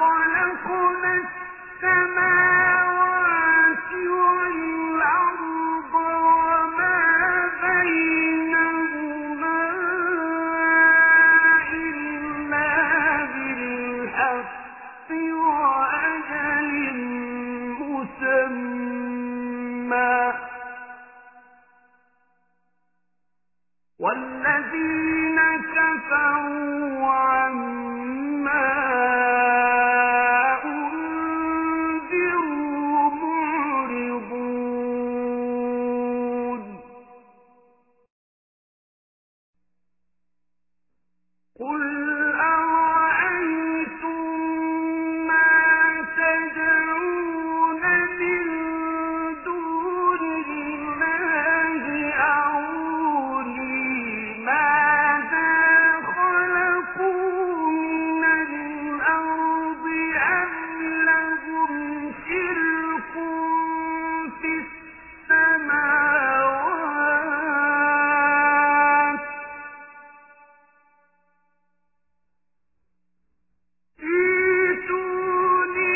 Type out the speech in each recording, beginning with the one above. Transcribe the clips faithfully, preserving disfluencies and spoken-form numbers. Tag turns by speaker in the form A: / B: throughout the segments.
A: خلقنا السماوات والأرض وما بينهما إلا بالحق وأجل مسمى والذين كفروا عما أنذروا معرضون قل أرأيتم ما تدعون من دون الله أروني ماذا خلقوا من الأرض أم لهم شرك في السماوات ائتوني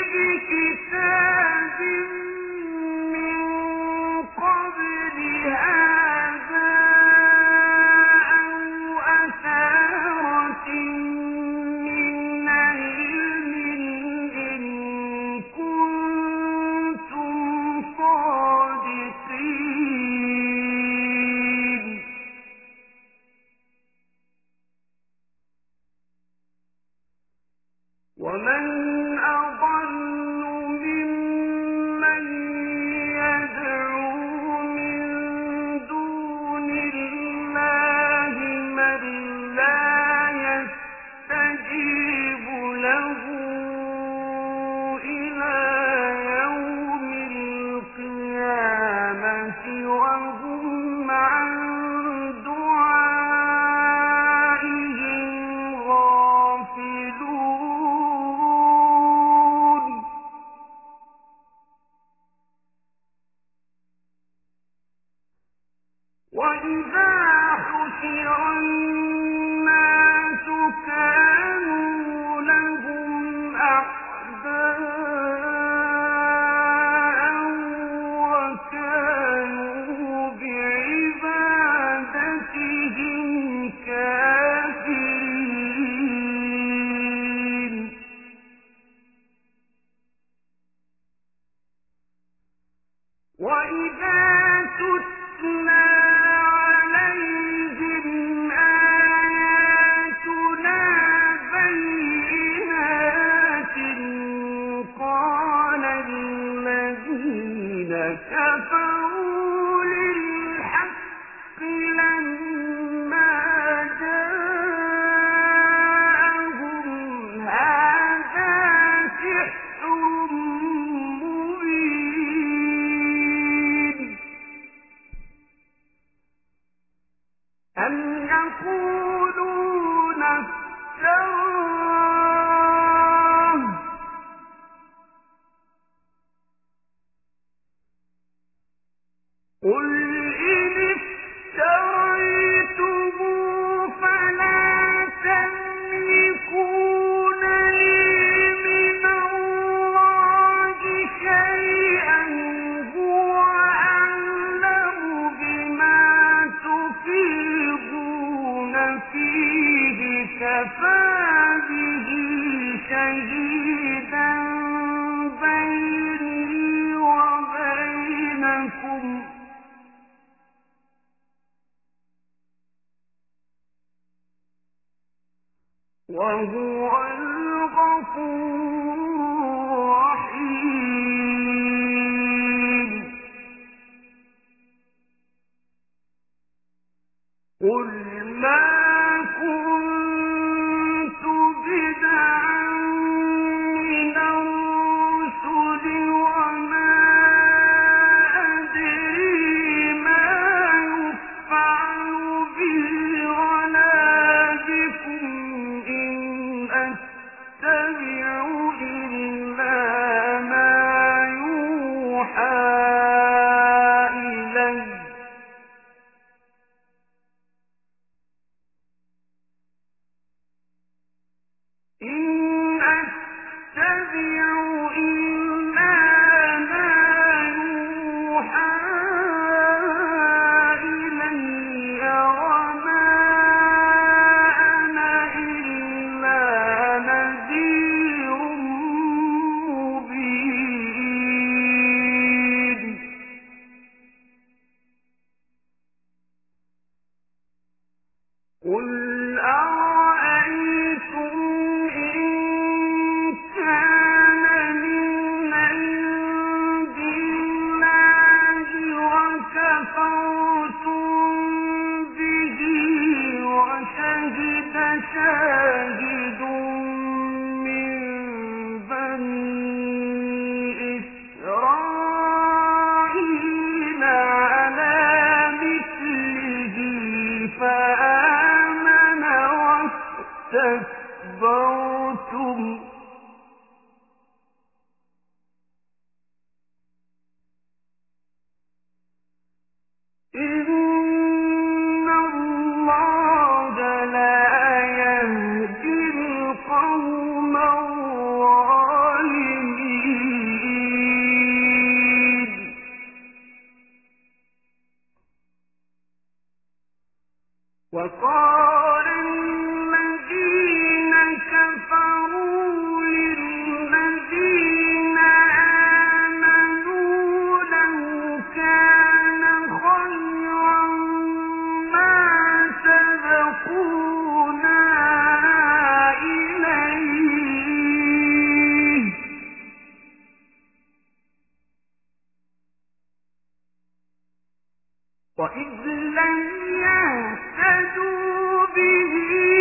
A: بكتاب من قبل هذا أو أثارة من علم إن كنتم صادقين ومن أضل ممن يدعو من دون الله من لا يستجيب له إلى يوم القيامة وهم عن دعائهم غافلون وإذا حشر الناس كانوا لهم أعداء وكانوا بعبادتهم كافرين وإذا تتلى عليهم آياتنا بينات قال الذين كفروا للحق لما جاءهم هذا سحر مبين أم يقولون افتراه قل إن افتريته فلا تملكون لي من الله شيئا هو أعلم بما تفيضون فيه كفى به شهيدا بيني وبينكم وهو الغفور الرحيم قل ما كنت بدعا من الرسل وما أدري ما يفعل بي ولا بكم إن أتبع وإذ لم يهتدوا به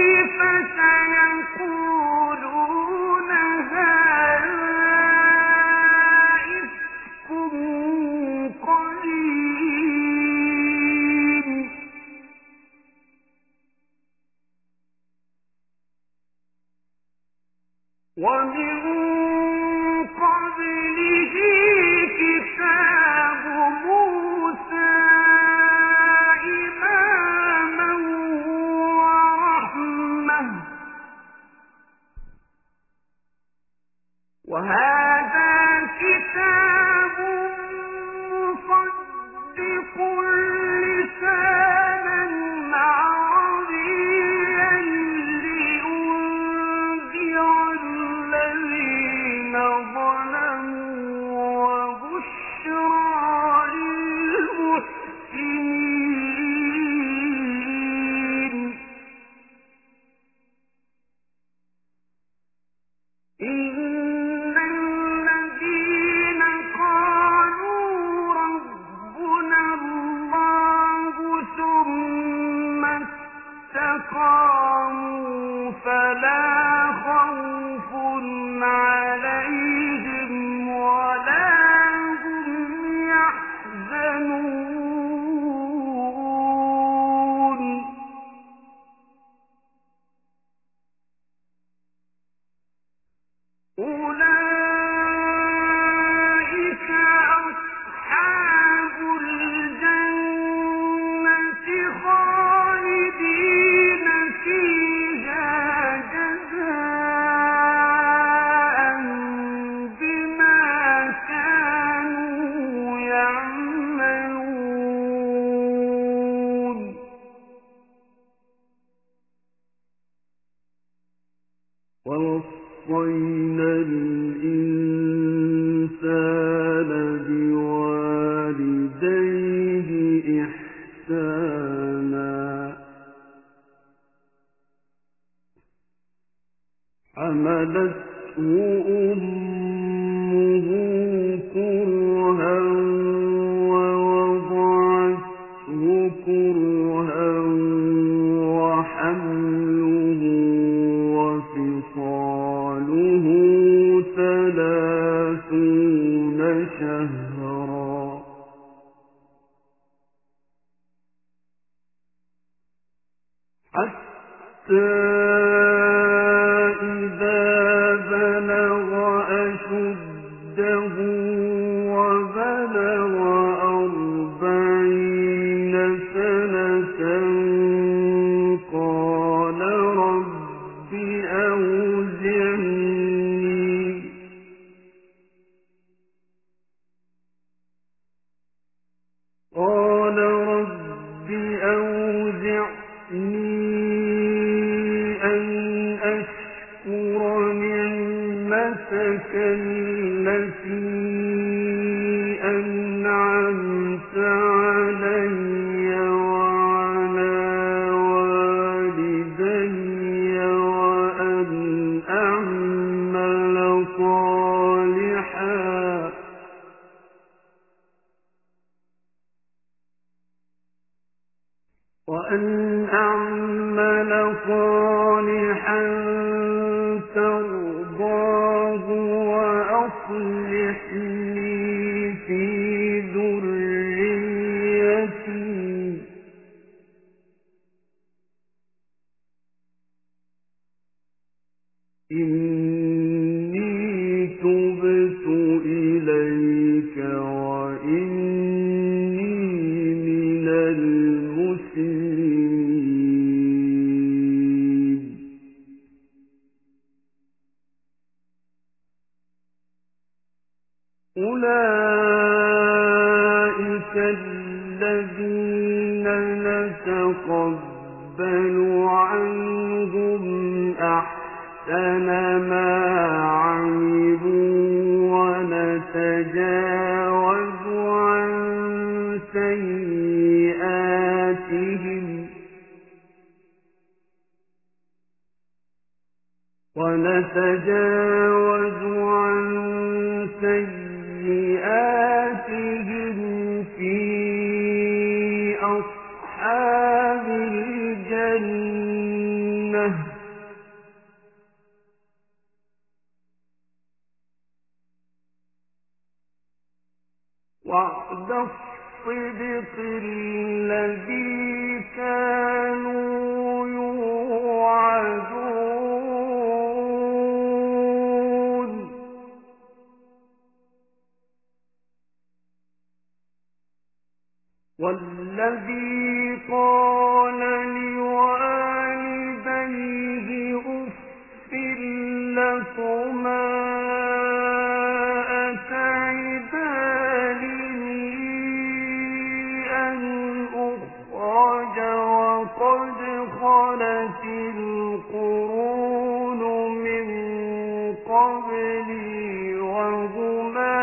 A: فسيقولون هذا إفك قديم ومن قبله كتاب موسى إماما ورحمة وهذا كتاب مصدق لسانا عربيا لينذر الذين ظلموا وبشرى للمحسنين إن الذين قالوا ربنا الله ثم استقاموا فلا خوف عليهم ولا هم يحزنون أولئك أصحاب الجنة خالدين فيها جزاء بما كانوا يعملون ووصينا الإنسان بوالديه إحسانا حملته أمه كرها ووضعته كرها وحمله وفصاله ثلاثون شهرا حتى إذا بلغ أشده وبلغ أربعين سنة قال رب أوزعني قال رب أوزعني أن أشكر نعمتك التي أنعمت علي وعلى والدي وأن أعمل صالحا وأن أعمل صالحا ترضاه وأصلح لي في ذريتي إني تبت إليك وإني من المسلمين أولئك الذين نتقبل عنهم أحسن ما عملوا ونتجاوز عن سيئاتهم ونتجاوز عن سيئاتهم في وعد الصدق الذي كانوا يوعدون والذي قال لوالديه أف لكما خلت القرون من قبلي وهما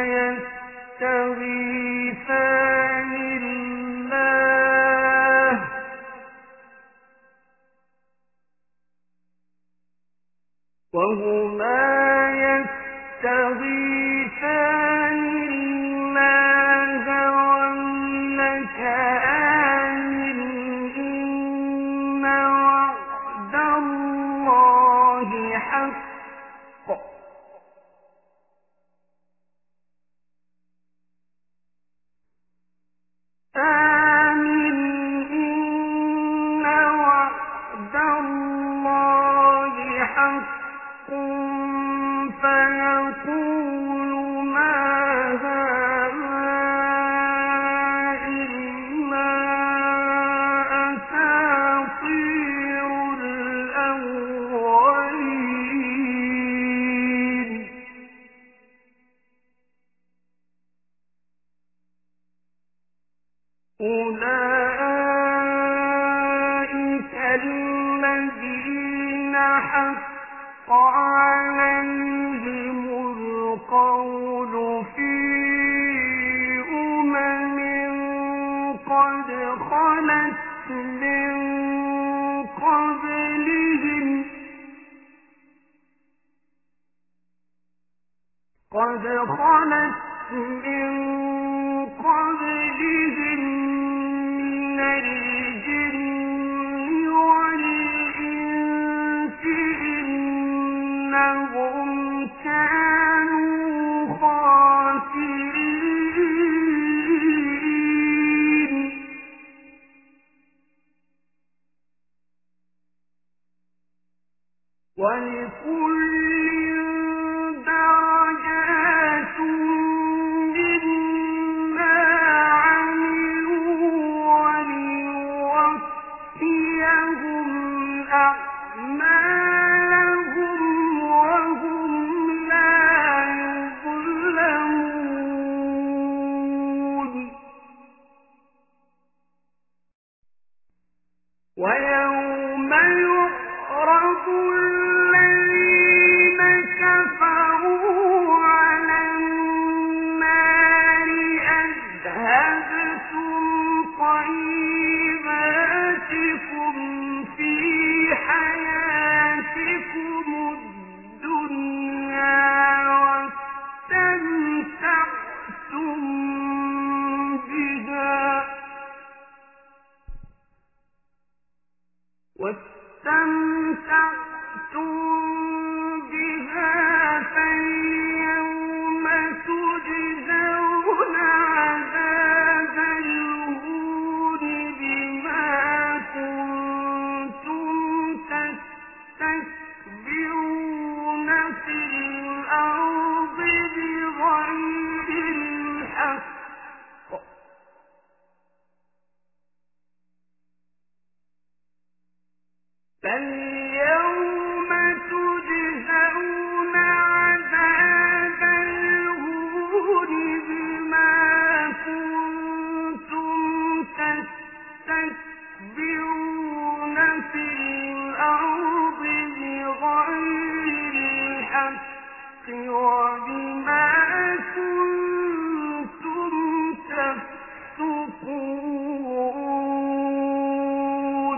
A: يستغيثان الله وهما يستغيثان الله ويلك آمن إن وعد الله حق آمن إن وعد الله حق فيقول ما هذا إلا أساطير الأولين أولئك الذين حق عليهم القول في أمم قد خلت من قبلهم قد خلت من قبلهم من الجن والإنس إنهم كانوا خاسرين ولكل درجات مما عملوا وليوفيهم أعمالهم وهم لا يظلمون ويوم يعرض الذين كفروا على النار أذهبتم طيباتكم في حياتكم الدنيا واستمتعتم بها واستمتعتم بها فاليوم تجزون عذاب الهون بما كنتم تستكبرون في الأرض بغير الحق فاليوم تجزون عذاب الهون بما كنتم تستكبرون في الأرض بغير الحق وبما كنتم تفسقون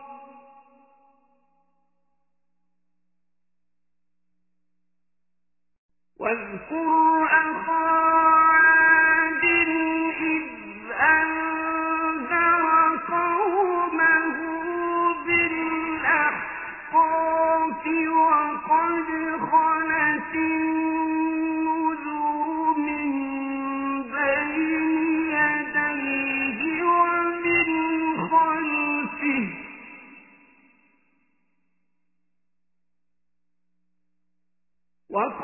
A: واذكر أخا عاد إذ أنذر قومه بالأحقاف وقد خلت النذر من بين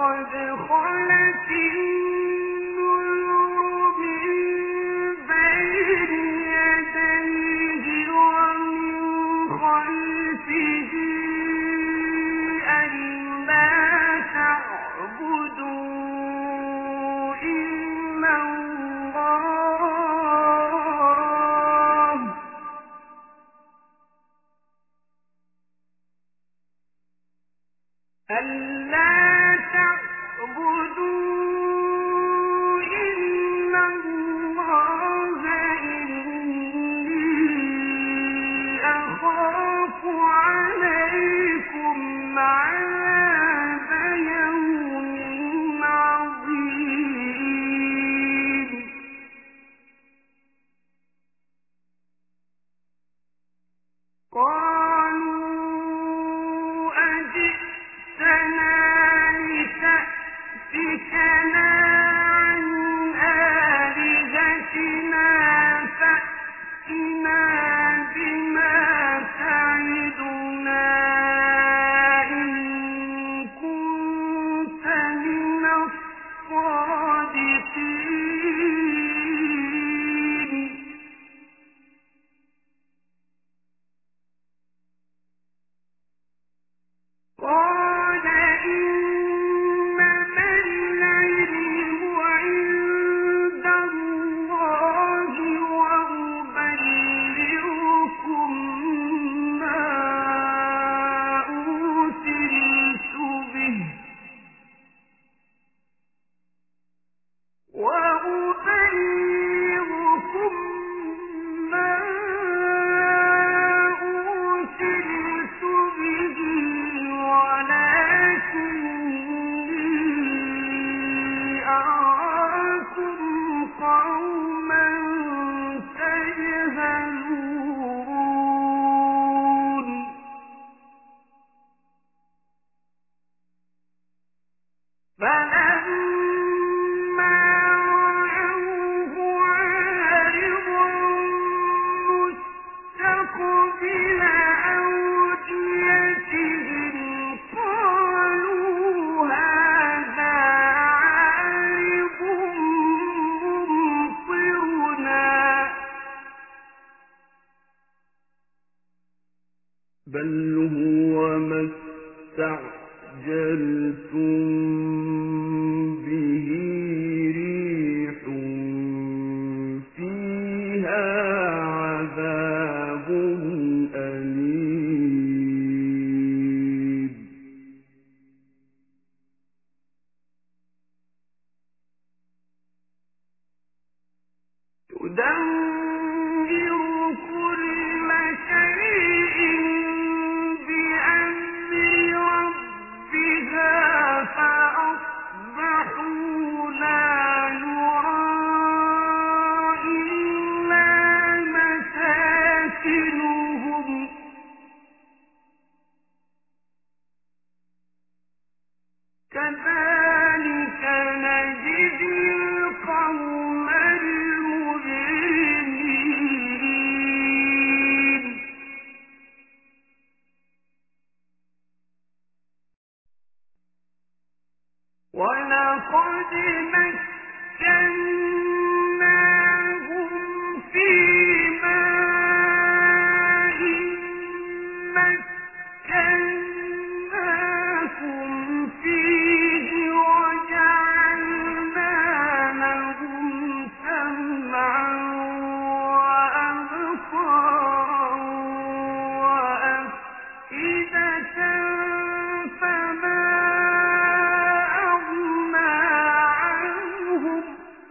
A: فما أغنى عنهم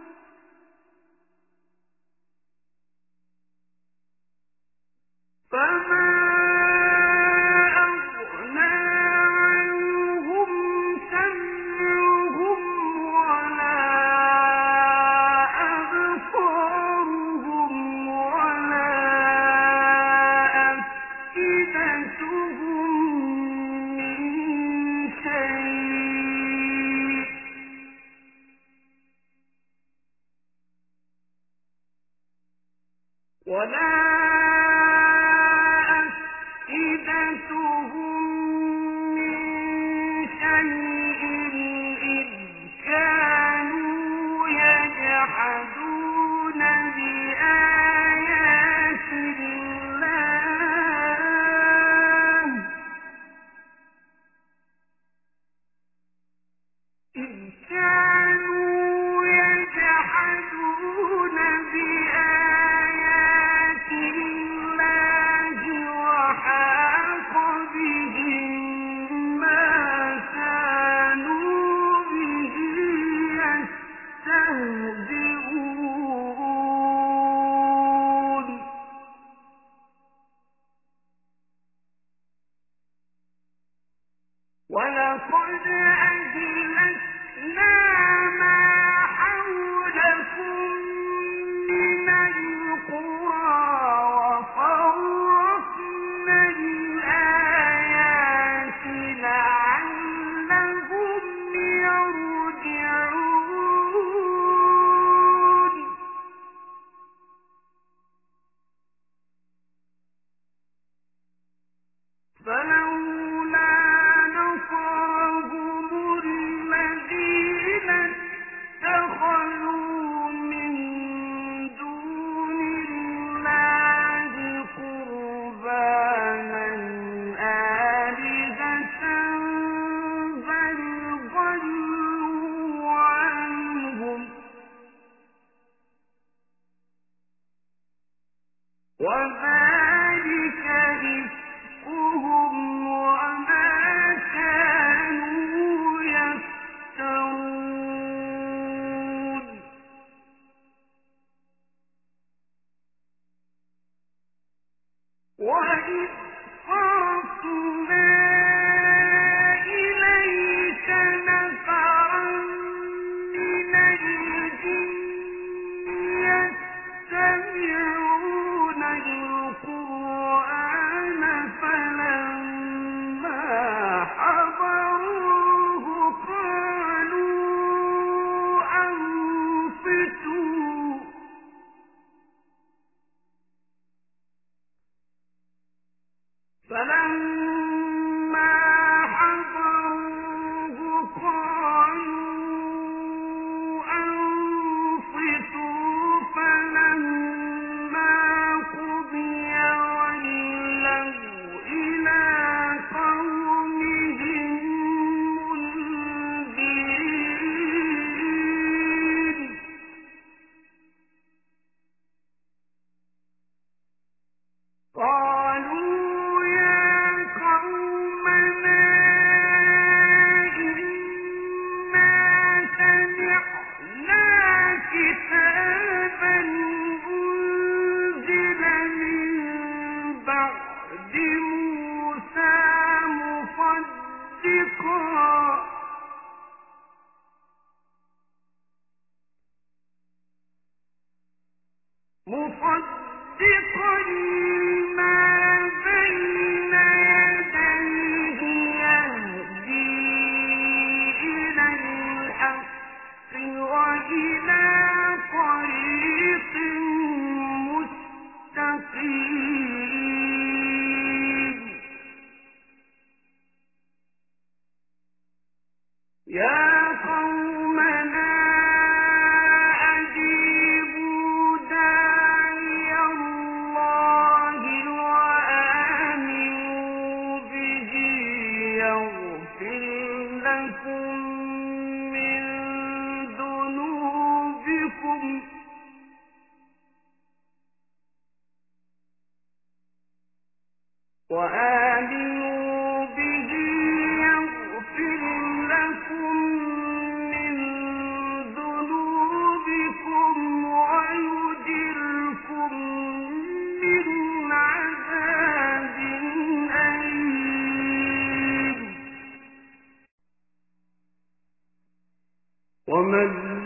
A: وذلك إفكهم وما كانوا يفترون وإذ صرفنا إليك نفرا من الجن يستمعون القرآن فلما حضروه قالوا أنصتوا فلما حضروه قالوا أنصتوا فلما قضي ولوا إلى قومهم منذرين قالوا يا قومنا إنا سمعنا كتابا أنزل من بعد موسى مصدقا مصدقا لما بين يديه يهدي إلى الحق وإلى طريق مستقيم يا قومنا أجيبوا داعي الله وآمنوا به يغفر لكم من ذنوبكم وآمنوا به يغفر لكم من ذنوبكم ويجركم من عذاب أليم ومن